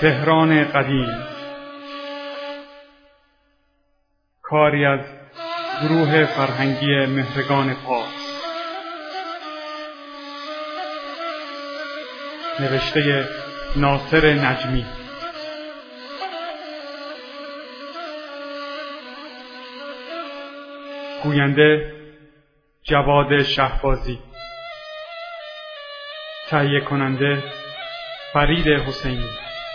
تهران قدیم، کاری از گروه فرهنگی مهرگان پارس، نوشته ناصر نجمی. گوینده جواد شهبازی. تهیه کننده فرید حسینی.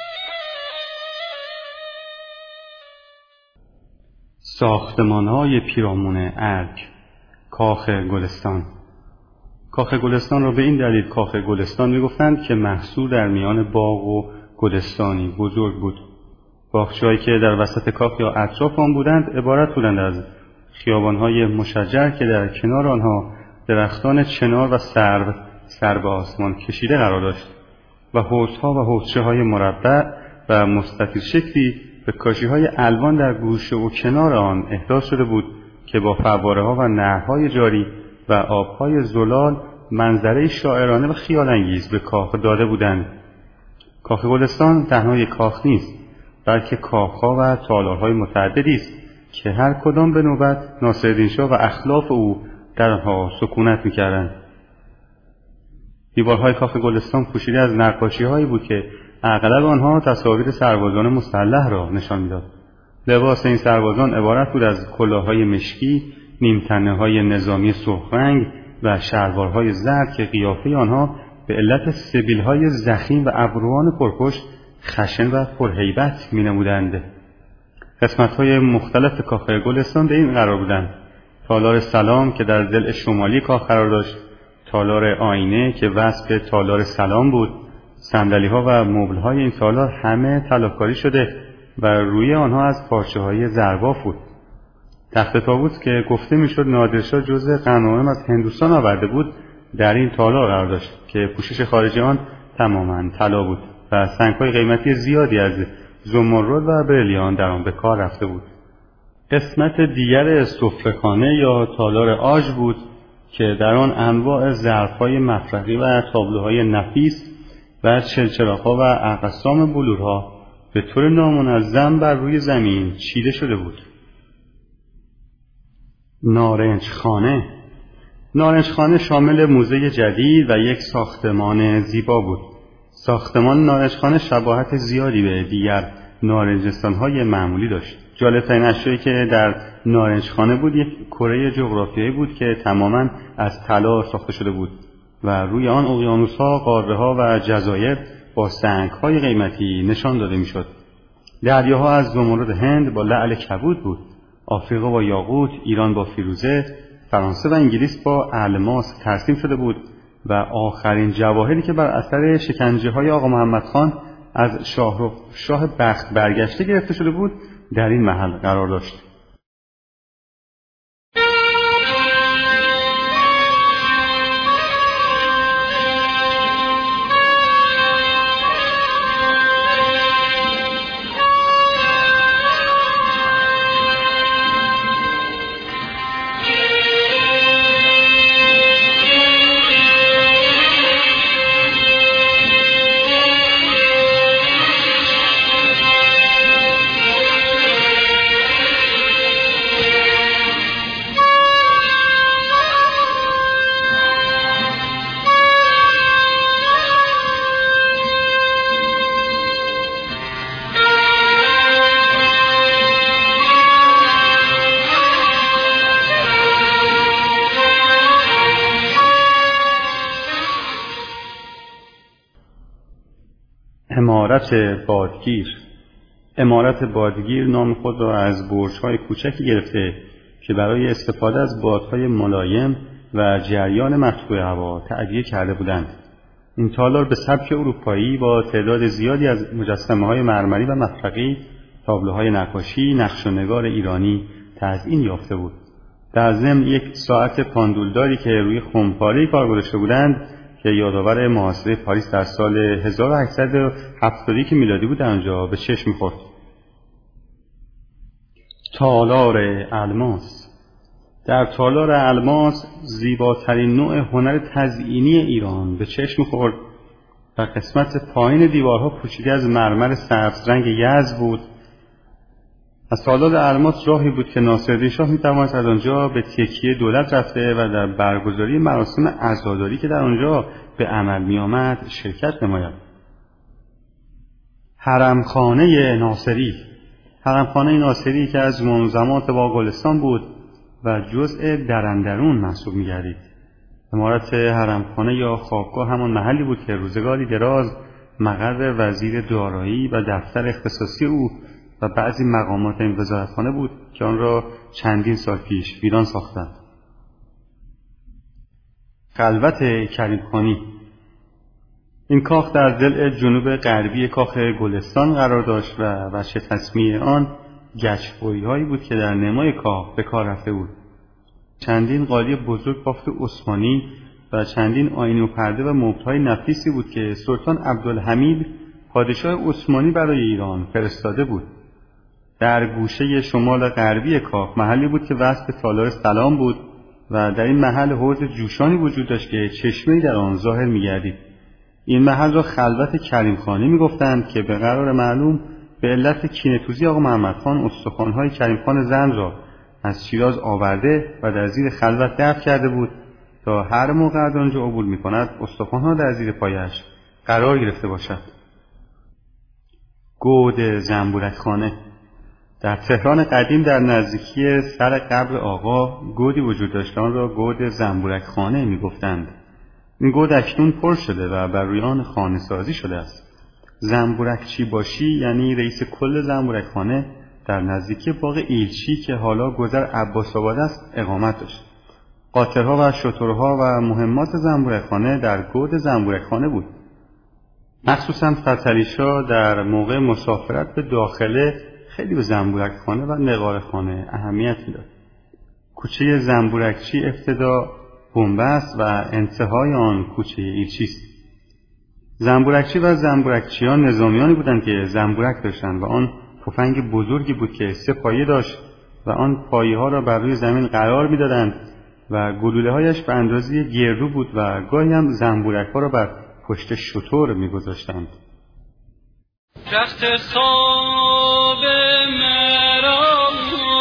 ساختمان‌های پیرامون ارگ. کاخ گلستان. کاخ گلستان را به این دلیل کاخ گلستان می‌گفتند که محصور در میان باغ و گلستانی بزرگ بود. باغچه‌هایی که در وسط کاخ یا اطراف آن بودند عبارت بودند از خیابان‌های مشجر که در کنار آنها درختان چنار و سر به آسمان کشیده قرار داشت و حوض‌ها و حوضچه‌های مربع و مستطیل شکلی به کاشی‌های الوان در گوشه و کنار آن احداث شده بود که با فواره‌ها و نهرهای جاری و آب‌های زلال منظره شاعرانه و خیال‌انگیز به کاخ داده بودند. کاخ گلستان تنها یک کاخ نیست، بلکه کاخ‌ها و تالارهای متعددی است که هر کدام به نوبت ناصرالدین شاه و اخلاف او در آنها سکونت می‌کردند. دیوارهای کاخ گلستان پوشیده از نقاشی‌هایی بود که اغلب آنها تصاویر سربازان مسلح را نشان می‌داد. لباس این سربازان عبارت بود از کلاه‌های مشکی، نیمتنه‌های نظامی سرخ رنگ و شلوارهای زرد که قیافه آنها به علت سبیل‌های ضخیم و ابروان پرپشت خشن و پرهیبت می‌نمودند. قسمت‌های مختلف کاخ گلستان به این قرار بودند: تالار سلام که در ضلع شمالی کاخ قرار داشت، تالار آینه که وصف تالار سلام بود. صندلی‌ها و مبل‌های این تالار همه طلاکاری شده و روی آنها از پارچه‌های زرباف بود. تخت طاووس که گفته میشد نادرشاه جزء غنایم از هندوستان آورده بود در این تالار قرار داشت که پوشش خارجی آن تماماً طلا بود و سنگ‌های قیمتی زیادی از زمرد و بریلیان در آن به کار رفته بود. قسمت دیگر سفره‌خانه یا تالار آژ بود که در آن انواع ظرف‌های مفرغی و تابلوهای نفیس و چلچراغ‌ها و اقسام بلورها به طور نامنظم بر روی زمین چیده شده بود. نارنجخانه شامل موزه جدید و یک ساختمان زیبا بود. ساختمان نارنجخانه شباهت زیادی به دیگر نارنجستان‌های معمولی داشت. جالب‌ترین اشیایی که در نارنجخانه بود یک کره جغرافیایی بود که تماماً از طلا ساخته شده بود و روی آن اقیانوس‌ها، قاره‌ها و جزایر با سنگ‌های قیمتی نشان داده می‌شد. دریاها از زمرد هند با لعل کبود بود، آفریقا با یاقوت، ایران با فیروزه، فرانسه و انگلیس با الماس ترسیم شده بود و آخرین جواهری که بر اثر شکنجه‌های آقا محمد خان از شاه بخت برگشته گرفته شده بود در این محل قرار داشت. عمارت بادگیر نام خود را از برج‌های کوچکی گرفته که برای استفاده از بادهای ملایم و جریان مقطوع هوا تعبیه کرده بودند. این تالار به سبک اروپایی با تعداد زیادی از مجسمه‌های مرمری و مفرغی، تابلوهای نقاشی، نقش و نگار ایرانی تزیین یافته بود. در ضمن یک ساعت پاندولداری که روی خمپاره‌ای کار گذاشته بودند که یادآور محاصره پاریس در سال 1871 میلادی بود در آنجا به چشم می‌خورد. تالار الماس. در تالار الماس زیباترین نوع هنر تزئینی ایران به چشم می‌خورد و قسمت پایین دیوارها پوشیده از مرمر سبز رنگ یزد بود. از تالار الماس راهی بود که ناصرالدین شاه می‌توانست از آنجا به تکیه دولت رفته و در برگزاری مراسم عزاداری که در آنجا به عمل می‌آمد شرکت نماید. حرمخانه ناصری. حرمخانه ناصری که از منظمات باغلستان بود و جزء درندرون محسوب می‌گردید. عمارت حرمخانه یا خوابگاه همان محلی بود که روزگاری دراز مقر وزیر دارایی و دفتر اختصاصی او و بعضی مقامات این وزارتخانه بود که آن را چندین سال پیش ویران ساختند. خلوت کریمخانی. این کاخ در ضلع جنوب غربی کاخ گلستان قرار داشت و وجه تسمیه آن گچ‌بوی‌هایی بود که در نمای کاخ به کار رفته بود. چندین قالی بزرگ بافت عثمانی و چندین آینه و پرده و مبل‌های نفیسی بود که سلطان عبدالحمید پادشاه عثمانی برای ایران فرستاده بود. در گوشه شمال غربی کاخ محلی بود که وصف به تالار سلام بود و در این محل حوض جوشانی وجود داشت که چشمه‌ای در آن ظاهر می‌گردید. این محل را خلوت کریمخانی می‌گفتند که به قرار معلوم به علت کینه‌توزی آقا محمدخان استخوان‌های کریمخان زند را از شیراز آورده و در زیر خلوت دفن کرده بود تا هر موقع از آنجا عبور می‌کند استخوان‌ها در زیر پایش قرار گرفته باشد. گود زنبورکخانه. در تهران قدیم در نزدیکی سر قبر آقا گودی وجود داشت، آن را گود زنبورکخانه می‌گفتند. این گود اکنون پر شده و بر روی آن خانه سازی شده است. زنبورکچی باشی یعنی رئیس کل زنبورکخانه در نزدیکی باغ ایلچی که حالا گذر عباس آباد است اقامت داشت. قاطرها و شترها و مهمات زنبورکخانه در گود زنبورکخانه بود. مخصوصا فتلیشا در موقع مسافرت به داخله خیلی به زنبورکخانه و نقاره‌خانه اهمیت میداد. کوچه زنبورکچی ابتدا بنبست و انتهای آن کوچه ایلچی است. زنبورکچی و زنبورکچیان نظامیانی بودند که زنبورک داشتند و آن تفنگ بزرگی بود که 3 پایه داشت و آن پایه‌ها را بر روی زمین قرار می‌دادند و گلوله‌هایش به اندازه گردو بود و گاهی هم زنبورک‌ها را بر پشت شتر می‌گذاشتند. رخت خواب مرا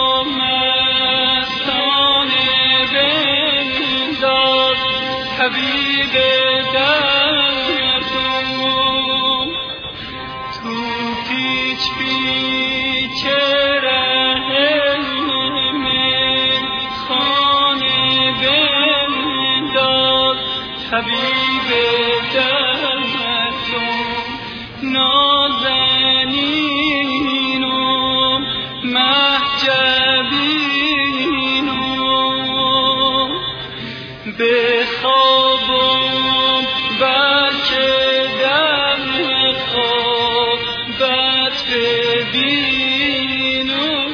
مستانه بنداز حبیب دردم تو پیچ پیچ ره من خانه بنداز حبیب دردم نازنینم محجبینم به خوابم بلکه در خوابت ببینم.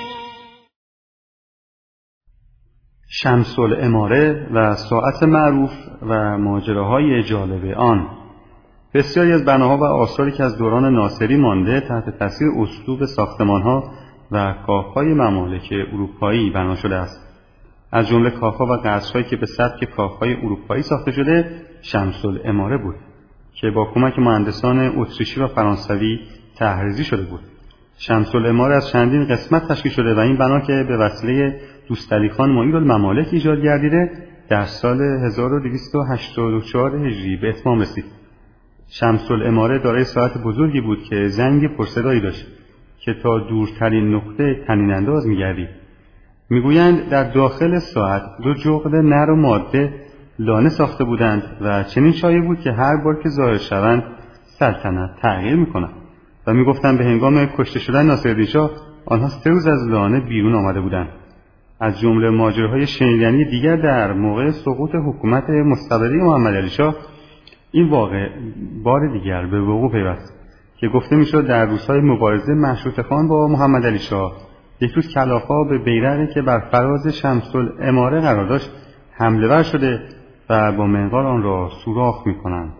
شمس العماره و ساعت معروف و ماجراهای جالب آن. بسیاری از بناها و آثاری که از دوران ناصری مانده تحت تاثیر اسلوب ساختمانها و کاخهای ممالک اروپایی بنا شده است. از جمله کاخها و قصرهایی که به سبک کاخهای اروپایی ساخته شده شمس العماره بود که با کمک مهندسان اتریشی و فرانسوی طرحریزی شده بود. شمس العماره از چندین قسمت تشکیل شده و این بنا که به وسیله دوستعلی خان معیرالممالک ایجاد گردیده در سال 1284 هجری به اتمام رسید. شمس العماره دارای ساعت بزرگی بود که زنگ پرصدایی داشت که تا دورترین نقطه طنین انداز می‌گردید. میگویند در داخل ساعت 2 جغد نر و ماده لانه ساخته بودند و چنین شایع بود که هر بار که ظاهر شوند سلطنت تغییر می‌کند و میگفتند به هنگام کشته شدن ناصرالدین شاه آنها 3 روز از لانه بیرون آمده بودند. از جمله ماجراهای شنیدنی دیگر در موقع سقوط حکومت مستبده محمدعلی شاه این واقعه بار دیگر به وقوع پیوست که گفته میشد در روزهای مبارزه مشروطه خان با محمدعلی شاه یک روز کلاغ‌ها به بیرقی که بر فراز شمس العماره قرار داشت حمله ور شده و با منقار آن را سوراخ می‌کنند.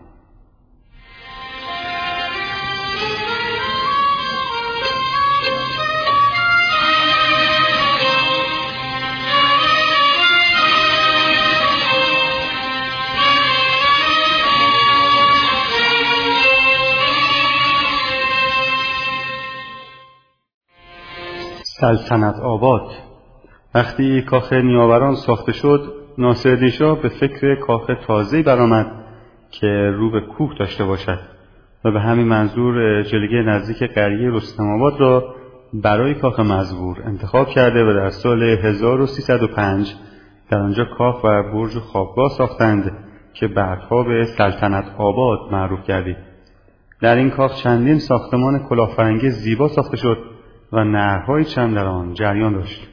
سلطنت آباد. وقتی کاخ نیاوران ساخته شد، ناصرالدین شاه به فکر کاخ تازه‌ای برآمد که رو به کوه داشته باشد و به همین منظور جلگه نزدیک قریه رستم آباد را برای کاخ مزبور انتخاب کرده و در سال 1305 در آنجا کاخ و برج و خوابگاه ساختند که بعدها به سلطنت آباد معروف گردید. در این کاخ چندین ساختمان کلافرنگی زیبا ساخته شد و نهرهای چند در آن جریان داشت.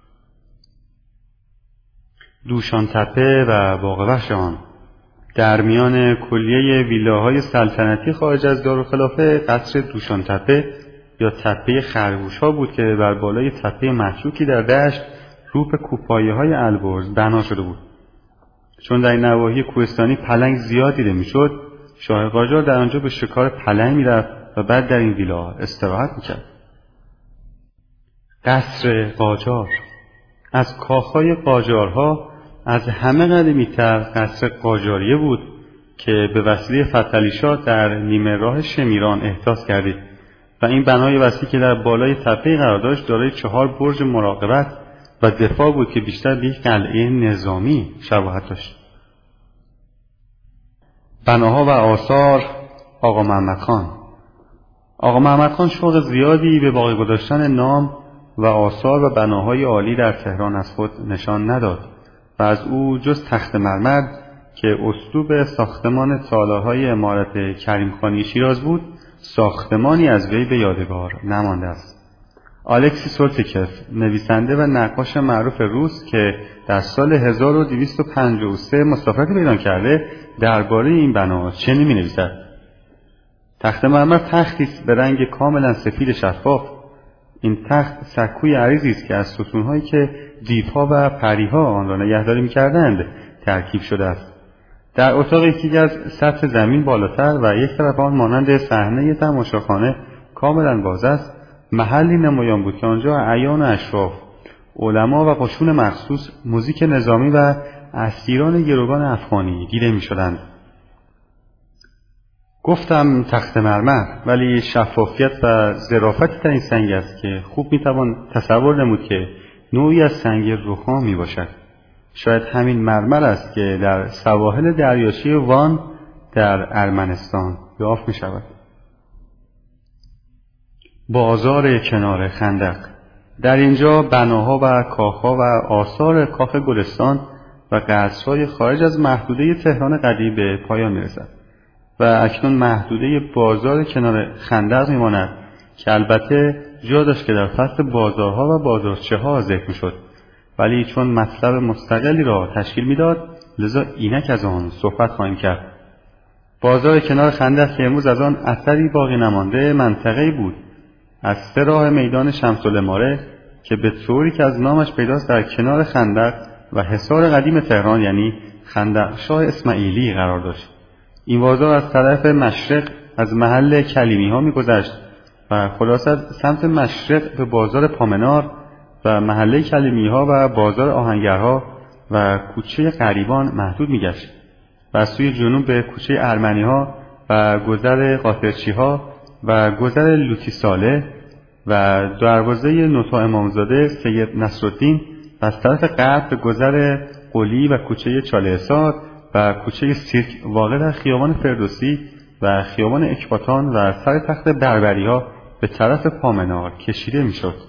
دوشان تپه و باغ وحش آن. در میان کلیه ویلاهای سلطنتی خارج از دارالخلافه قصر دوشان تپه یا تپه خرگوش‌ها بود که بر بالای تپه مشکوکی در دشت رو به کوهپایه‌های البرز بنا شده بود. چون در این نواحی کوهستانی پلنگ زیاد دیده میشد، شاه قاجار در آنجا به شکار پلنگ میرفت و بعد در این ویلا استراحت میکرد. قصر قاجار. از کاخهای قاجارها از همه قدیمی‌تر قصر قاجاریه بود که به وسیله فتحعلی شاه در نیمه راه شمیران احداث گردید و این بنای وسیع که در بالای تپه قرار داشت دارای 4 برج مراقبت و دفاع بود که بیشتر به یک قلعه نظامی شباهت داشت. بناها و آثار آقا محمد خان. آقا محمد خان شوق زیادی به باقی گذاشتن نام و آثار و بناهای عالی در تهران از خود نشان نداد و از او جز تخت مرمر که اسلوب ساختمان تالارهای عمارت کریم خانی شیراز بود، ساختمانی از وی به یادگار نمانده است. الکسی سولتیکف، نویسنده و نقاش معروف روس که در سال 1253 مسافرتی به ایران کرده، درباره این بنا چنین می‌نویسد: تخت مرمر تختی است به رنگ کاملا سفید شفاف. این تخت سکوی عریضی است که از ستون‌هایی که دیوها و پریها آن را نگهداری می‌کردند ترکیب شده است. در اتاق یکی از سطح زمین بالاتر و یک طرف آن مانند صحنه تماشاخانه کاملا باز است، محلی نمایان بود که آنجا اعیان و اشراف، علما و قشون مخصوص، موزیک نظامی و اسیران گروگان افغانی دیده می‌شدند. گفتم تخت مرمر، ولی شفافیت و ظرافتی در این سنگ است که خوب میتوان تصور نمود که نوعی از سنگ رخام میباشد. شاید همین مرمر است که در سواحل دریاچه وان در ارمنستان یافت میشود. بازار کنار خندق. در اینجا بناها و کاخها و آثار کاخ گلستان و قصرهای خارج از محدوده تهران قدیم به پایان میرسد و اکنون محدوده بازار کنار خندق میماند که البته جا داشت که در فصل بازارها و بازارچه‌ها ذکر میشد، ولی چون مطلب مستقلی را تشکیل میداد لذا اینک از آن صحبت خواهیم کرد. بازار کنار خندق که امروز از آن اثری باقی نمانده منطقه‌ای بود از 3 راه میدان شمس العماره که به طوری که از نامش پیداست در کنار خندق و حصار قدیم تهران یعنی خندق شاه اسماعیلی قرار داشت. این بازار از طرف مشرق از محل کلیمی ها می‌گذشت و خلاصه از سمت مشرق به بازار پامنار و محله کلیمی ها و بازار آهنگرها و کوچه غریبان محدود می‌گشت و از سوی جنوب به کوچه ارمنی ها و گذر قاطرچی ها و گذر لوتی ساله و دروازه نوتا امامزاده سید نصرالدین و از طرف غرب به گذر قلی و کوچه چاله حصار و کوچه سیرک واقع در خیابان فردوسی و خیابان اکباتان و سر تخت بربری ها به طرف پامنار کشیده می شد.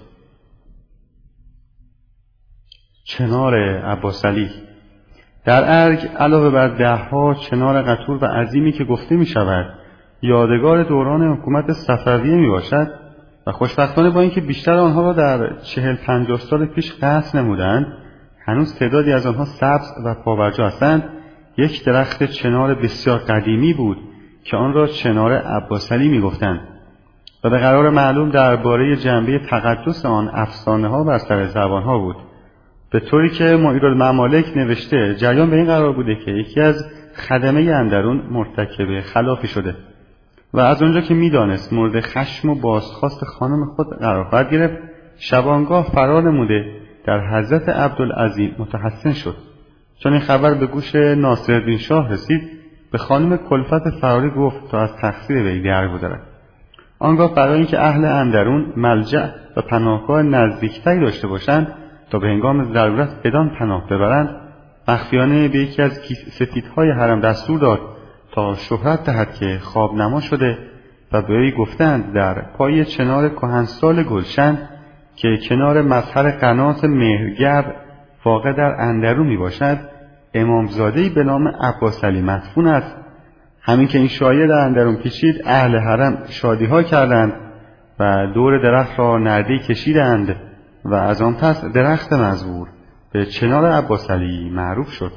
چنار عباسعلی. در ارگ علاوه بر 10 چنار قطور و عظیمی که گفته می شود یادگار دوران حکومت صفویه می باشد و خوشبختانه با اینکه بیشتر آنها را در 40-50 سال پیش قطع نمودند، هنوز تعدادی از آنها سبز و پابرجا هستند. یک درخت چنار بسیار قدیمی بود که آن را چنار عباسعلی می گفتند و به قرار معلوم درباره جنبه تقدس آن افسانه ها بر سر زبان ها بود، به طوری که معیرالممالک نوشته جریان به این قرار بوده که یکی از خدمه اندرون مرتکب خلافی شده و از آنجا که میدانست مورد خشم و بازخواست خانم خود قرار خواهد گرفت، شبانگاه فرار نموده در حضرت عبدالعظیم متحسن شد. چون این خبر به گوش ناصرالدین شاه رسید، به خانم کلفت فراری گفت تا از تقصیر وی درگذرد. آنگاه برای اینکه اهل اندرون ملجأ و پناهگاه نزدیکتری داشته باشند تا به هنگام ضرورت بدان پناه ببرند، مخفیانه به یکی از سفیدهای حرم دستور داد تا شهرت دهد که خواب نما شده و به وی گفتند در پای چنار کهنسال گلشن که کنار مظهر قنات مهرگرد واقع در اندرون می باشد، امامزاده‌ای به نام عباس علی مدفون است. همین که این شایعه در اندرون پیچید، اهل حرم شادی‌ها کردند و دور درخت را نرده‌ای کشیدند و از آن پس درخت مزبور به چنار عباس علی معروف شد.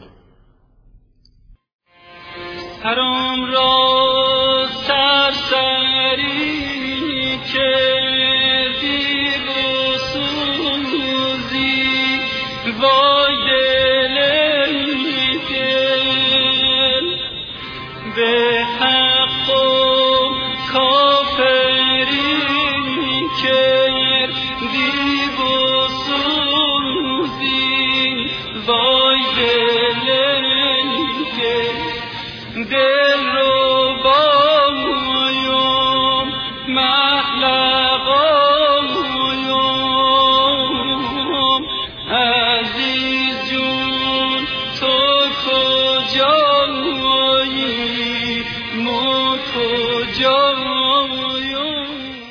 حرام را سرسری کردی و سوزی، وای دل به حق و کافری کردی و سوزی، وای دل رو بایم مخلقایم، عزیز جون تو کجایی ما کجاییم.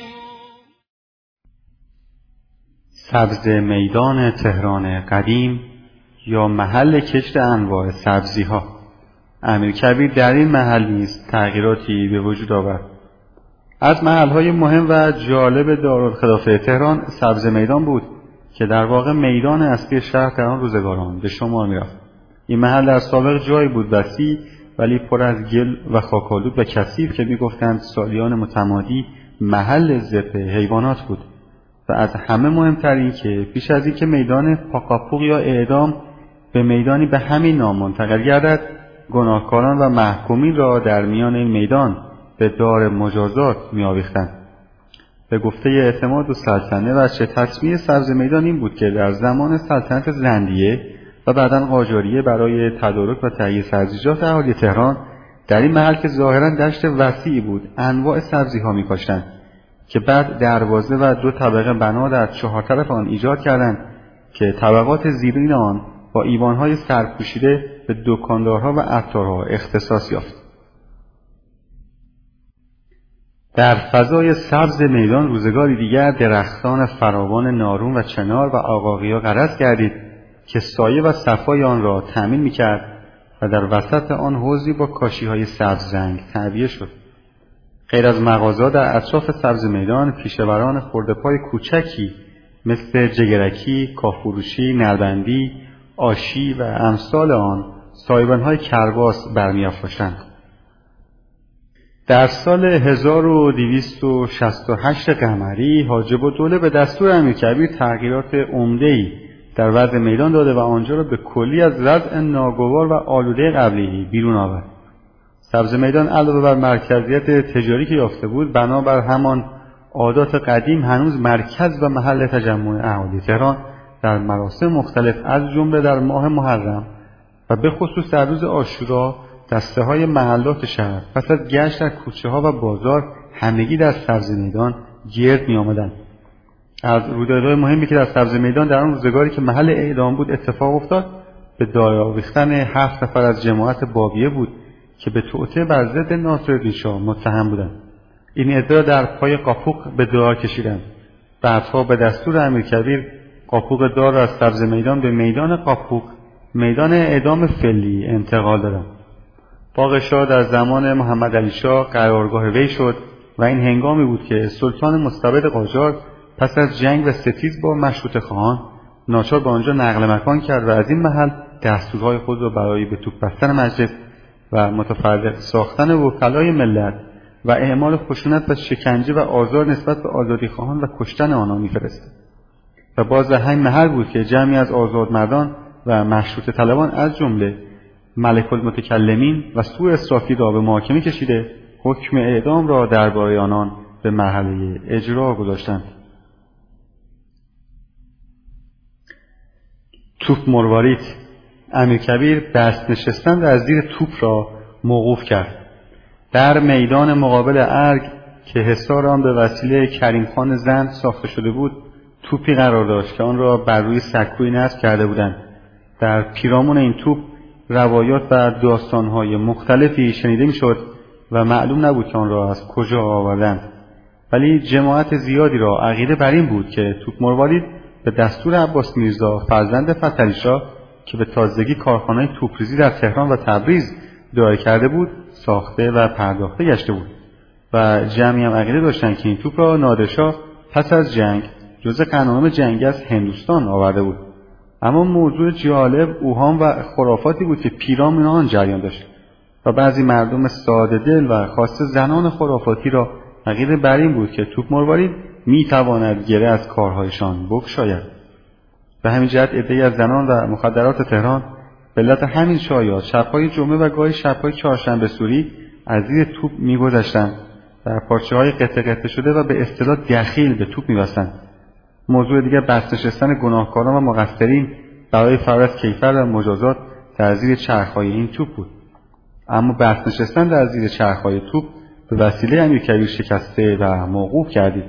سبز میدان تهران قدیم یا محل کشت انواع سبزی‌ها. امیرکبیر در این محل نیز تغییراتی به وجود آورد. از محل‌های مهم و جالب دارالخلافه تهران سبز میدان بود که در واقع میدان اصلی شهر در آن روزگاران به شمار می‌رفت. این محل در سابق جایی بود وسیع ولی پر از گل و خاک‌آلود و کثیف که می‌گفتند سالیان متمادی محل ذبح حیوانات بود. و از همه مهمتر این که پیش از اینکه میدان پاقاپوق یا اعدام به میدانی به همین نام منتقل گردد، گناهکاران و محکومین را در میان این میدان به دار مجازات می‌آویختند. به گفته اعتماد السلطنه وجه تصمیه سبز میدان این بود که در زمان سلطنت زندیه و بعداً قاجاریه برای تدارک و تهیه سبزیجات اهالی تهران در این محل که ظاهراً دشت وسیعی بود انواع سبزی‌ها می‌کاشتند که بعد دروازه و 2 طبقه بنا در 4 طرف آن ایجاد کردند که طبقات زیرین آن با ایوان‌های سرپوشیده به دکاندارها و عطارها اختصاص یافت. در فضای سبز میدان روزگاری دیگر درختان فراوان نارون و چنار و آقاقیا غرس گردید که سایه و صفای آن را تأمین می‌کرد و در وسط آن حوضی با کاشی‌های سبز رنگ تعبیه شد. غیر از مغازه‌ها در اطراف سبز میدان پیشه‌وران خرده‌پای کوچکی مثل جگرکی، کافروشی، نربندی، آشی و امثال آن سایبان‌های کرباس برمی‌افراشتند. در سال 1268 قمری حاجب الدوله به دستور امیرکبیر تغییرات عمده‌ای در وضع میدان داده و آنجا را به کلی از وضع ناگوار و آلوده قبلی بیرون آورد. سبز میدان علاوه بر مرکزیت تجاری که یافته بود، بنابر همان عادات قدیم هنوز مرکز و محل تجمع اهالی تهران در مراسم مختلف از جمله در ماه محرم و به خصوص در روز عاشورا دسته‌های محلات شهر پس از گشت در کوچه‌ها و بازار همگی در سبز میدان گرد می‌آمدند. از رویدادهای مهمی که در سبز میدان در آن روزگاری که محل اعدام بود اتفاق افتاد، به دار آویختن 7 نفر از جماعت بابیه بود که به توطئه بر ضد ناصرالدین شاه متهم بودند. این ادعا در پای قاپوق به دار کشیدند. بعدها به دستور امیرکبیر قاپوق دار را از سبز میدان به میدان قاپوق، میدان اعدام فعلی، انتقال دادند. باغ شاه در زمان محمد علی شاه قرارگاه وی شد و این هنگامی بود که سلطان مستبد قاجار پس از جنگ و ستیز با مشروطه خواهان ناچار به آنجا نقل مکان کرد و از این محل دستورهای خود را برای به توپ بستن مجلس و متفرق ساختن وکلای ملت و اعمال خشونت و شکنجه و آزار نسبت به آزادیخواهان و کشتن آنها می‌فرستاد. و باز در همین محل بود که جمعی از آزادمردان و مشروطه طلبان از جمله ملک المتکلمین و سوء اسرافیل را به محاکمه کشیده حکم اعدام را درباره آنان به مرحله اجرا گذاشتند. توپ مروارید. امیرکبیر دست نشستن در زیر توپ را موقوف کرد. در میدان مقابل ارگ که حصار آن به وسیله کریم خان زند ساخته شده بود توپی قرار داشت که آن را بر روی سکوی نصب کرده بودند. در پیرامون این توپ روایات و داستان‌های مختلفی شنیده می‌شد و معلوم نبود که آن را از کجا آوردند، ولی جماعت زیادی را عقیده بر این بود که توپ مروارید به دستور عباس میرزا فرزند فتحعلی‌شاه که به تازگی کارخانه توپریزی در تهران و تبریز دایر کرده بود ساخته و پرداخته گشته بود و جمعی هم عقیده داشتند که این توپ را نادرشاه پس از جنگ جزء قنایم جنگی از هندوستان آورده بود. اما موضوع جالب اوهام و خرافاتی بود که پیرامون آن جریان داشت و بعضی مردم ساده دل و خاصه زنان خرافاتی را عقیده بر این بود که توپ مروارید میتواند گره از کارهایشان بگشاید. به همین جهت عده‌ای از زنان و مخدرات تهران به علت همین شایعات شب‌های جمعه و گاهی شب‌های چهارشنبه سوری از زیر توپ می‌گذشتند، در پارچه‌های قطعه قطعه شده و به اصطلاح دخیل به توپ می‌بستند. موضوع دیگر بست نشستن گناهکاران و مقصرین برای فرار از کیفر و مجازات در زیر چرخ‌های این توپ بود. اما بست نشستن در زیر چرخ‌های توپ به وسیله امیرکبیر شکسته و موقوف گردید.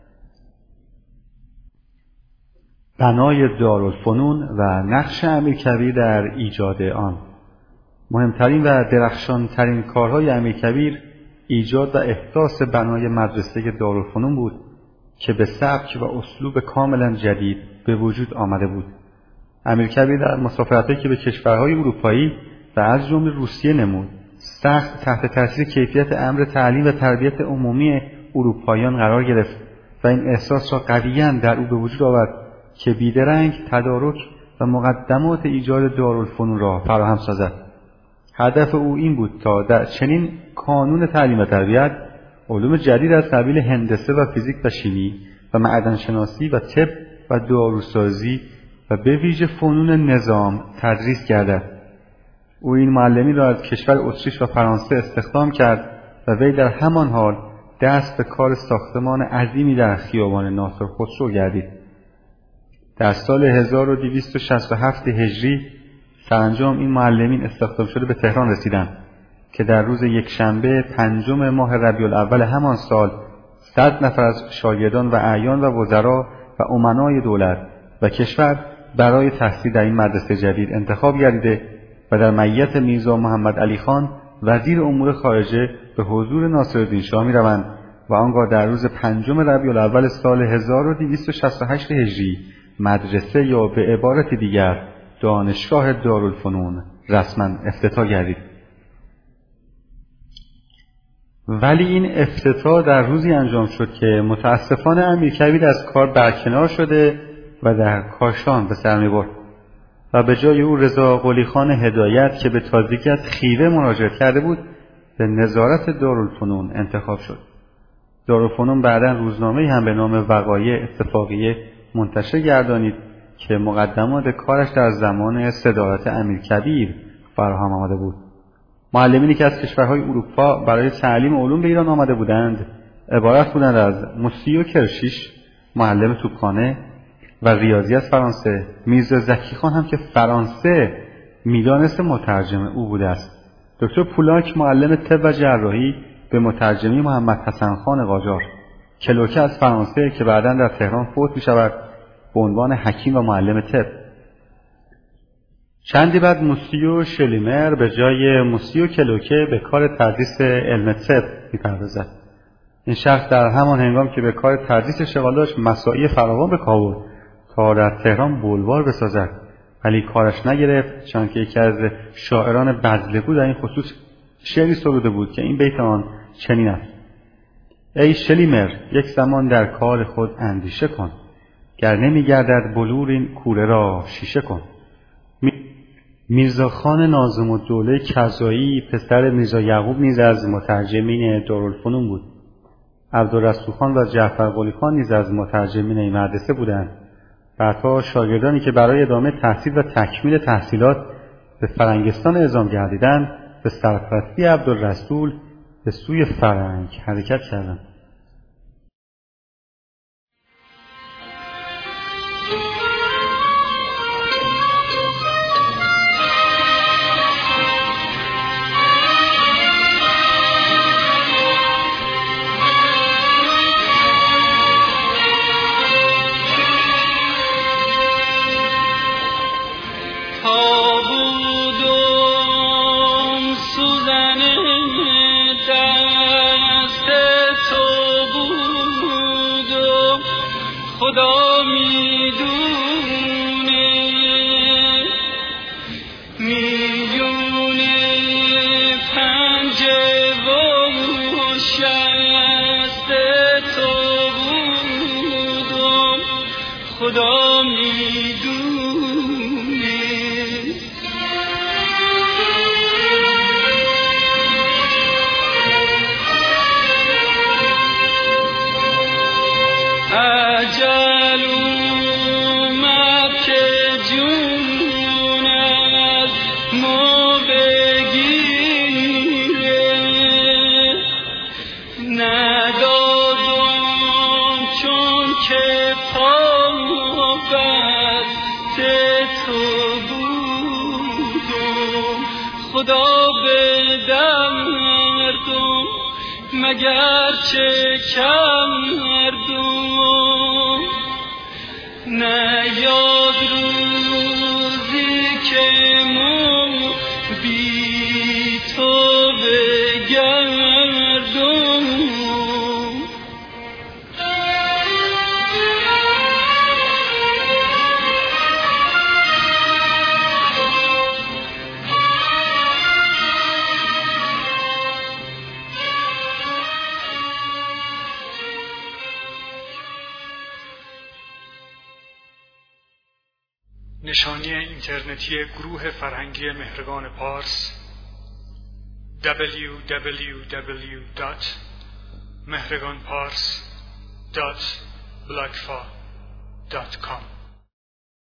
بنای دارالفنون و نقش امیرکبیر در ایجاد آن. مهمترین و درخشانترین کارهای امیرکبیر ایجاد و احداث بنای مدرسه دارالفنون بود که به سبک و اسلوب کاملا جدید به وجود آمده بود. امیرکبیر در مسافرت‌هایی که به کشورهای اروپایی و از جمله روسیه نمود سخت تحت تاثیر کیفیت امر تعلیم و تربیت عمومی اروپاییان قرار گرفت و این احساس را قویاً در او به وجود آورد که بیدرنگ تدارک و مقدمات ایجاد دارالفنون را فراهم سازد. هدف او این بود تا در چنین کانون تعلیم و تربیت علوم جدید از قبیل هندسه و فیزیک و شیمی و معدنشناسی و طب و داروسازی و به ویژه فنون نظام تدریس گردد. او این معلمی را از کشور اتریش و فرانسه استخدام کرد و وی در همان حال دست به کار ساختمان عظیمی در خیابان ناصر خسرو گردید. در سال 1267 هجری سرانجام این معلمین استخدام شده به تهران رسیدند که در روز یکشنبه 5 ماه ربیع الاول همان سال 100 نفر از شاگردان و اعیان و وزرا و امنای دولت و کشور برای تحصیل در این مدرسه جدید انتخاب گردیده و در معیت میرزا محمد علی خان وزیر امور خارجه به حضور ناصرالدین شاه می‌روند و آنگاه در روز 5 ربیع الاول سال 1268 هجری مدرسه یا به عبارت دیگر دانشگاه دارالفنون رسما افتتاح گردید. ولی این افتتاح در روزی انجام شد که متاسفانه امیرکبیر از کار برکنار شده و در کاشان به سر می‌برد و به جای او رضا قلی خان هدایت که به تازگی از خیره مراجعه کرده بود به نظارت دارالفنون انتخاب شد. دارالفنون بعداً روزنامه‌ای هم به نام وقایع اتفاقیه منتشر گردانید که مقدمات کارش در زمان صدارت امیرکبیر فراهم آمده بود. معلمینی که از کشورهای اروپا برای تعلیم علوم به ایران آمده بودند عبارت بودند از موسیو کرشیش معلم توپخانه و ریاضی از فرانسه. میرزا زکی خان هم که فرانسه میدانست مترجم او بوده است. دکتر پولاک معلم طب و جراحی به مترجمی محمد حسن خان قاجار. کلوکه از فرانسه که بعداً در تهران فوت می شود به عنوان حکیم و معلم طب. چندی بعد موسیو شلیمر به جای موسیو کلوکه به کار تدریس علم طب می‌پردازد. این شخص در همان هنگام که به کار تدریس اشتغال داشت مساعی فراوان به کار برد تا در تهران بولوار بسازد، ولی کارش نگرفت، چون یکی از شاعران بذلگو در این خصوص شعری سروده بود که این بیت آن چنین است: ای شلیمر یک زمان در کار خود اندیشه کن، گر نمی‌گردد بلور این کوره را شیشه کن. میرزا خان ناظم الدوله کزایی پسر میرزا یعقوب نیز از مترجمین دارالفنون بود. عبدالرسول خان و جعفر قلی خان نیز از مترجمین این مدرسه بودند. بعدها شاگردانی که برای ادامه تحصیل و تکمیل تحصیلات به فرنگستان اعزام گردیدند به سرپرستی عبدالرسول به سوی فرنگ حرکت کردند. خدا میدونه. اجل اومد که جون از ما بگیره، ندادم چون که پا بست تو بودم. خدا به دردم مگر چه کردم، نیاد روزی که من بی تو بگردم. نشانی اینترنتی گروه فرهنگی مهرگان پارس www.mehraganpars.blogspot.com